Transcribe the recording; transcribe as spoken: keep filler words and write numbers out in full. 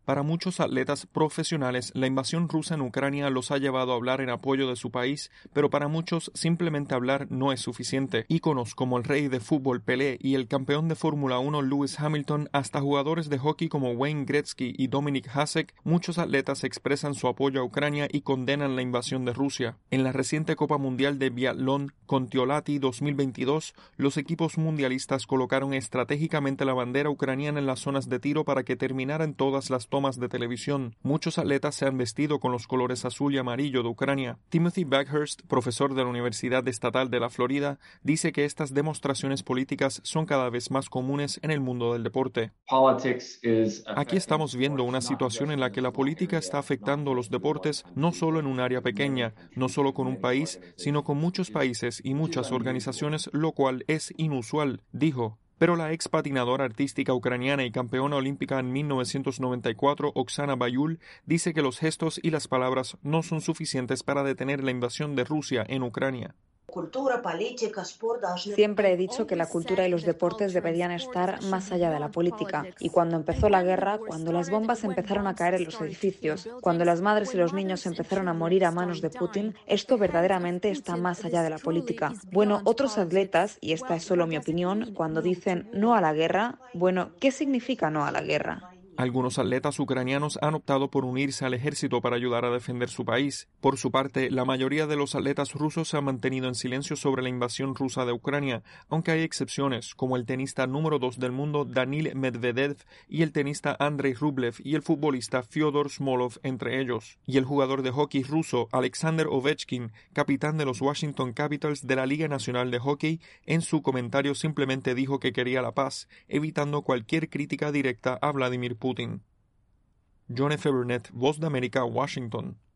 Para muchos atletas profesionales, la invasión rusa en Ucrania los ha llevado a hablar en apoyo de su país, pero para muchos simplemente hablar no es suficiente. Íconos como el rey de fútbol Pelé y el campeón de Fórmula uno Lewis Hamilton, hasta jugadores de hockey como Wayne Gretzky y Dominik Hasek, muchos atletas expresan su apoyo a Ucrania y condenan la invasión de Rusia. En la reciente Copa Mundial de Biatlón Kontiolahti dos mil veintidós, los equipos mundialistas colocaron estratégicamente la bandera ucraniana en las zonas de tiro para que terminaran todas las tomas de televisión. Muchos atletas se han vestido con los colores azul y amarillo de Ucrania. Timothy Backhurst, profesor de la Universidad Estatal de la Florida, dice que estas demostraciones políticas son cada vez más comunes en el mundo del deporte. Aquí estamos viendo una situación en la que la política está afectando los deportes no solo en un área pequeña, no solo con un país, sino con muchos países y muchas organizaciones, lo cual es inusual, dijo. Pero la ex patinadora artística ucraniana y campeona olímpica en mil novecientos noventa y cuatro, Oksana Bayul, dice que los gestos y las palabras no son suficientes para detener la invasión de Rusia en Ucrania. Siempre he dicho que la cultura y los deportes deberían estar más allá de la política. Y cuando empezó la guerra, cuando las bombas empezaron a caer en los edificios, cuando las madres y los niños empezaron a morir a manos de Putin, esto verdaderamente está más allá de la política. Bueno, otros atletas, y esta es solo mi opinión, cuando dicen no a la guerra, bueno, ¿qué significa no a la guerra? Algunos atletas ucranianos han optado por unirse al ejército para ayudar a defender su país. Por su parte, la mayoría de los atletas rusos se han mantenido en silencio sobre la invasión rusa de Ucrania, aunque hay excepciones, como el tenista número dos del mundo Daniil Medvedev y el tenista Andrei Rublev y el futbolista Fyodor Smolov entre ellos. Y el jugador de hockey ruso Alexander Ovechkin, capitán de los Washington Capitals de la Liga Nacional de Hockey, en su comentario simplemente dijo que quería la paz, evitando cualquier crítica directa a Vladimir Putin. John F. Burnett, Voz de América, Washington.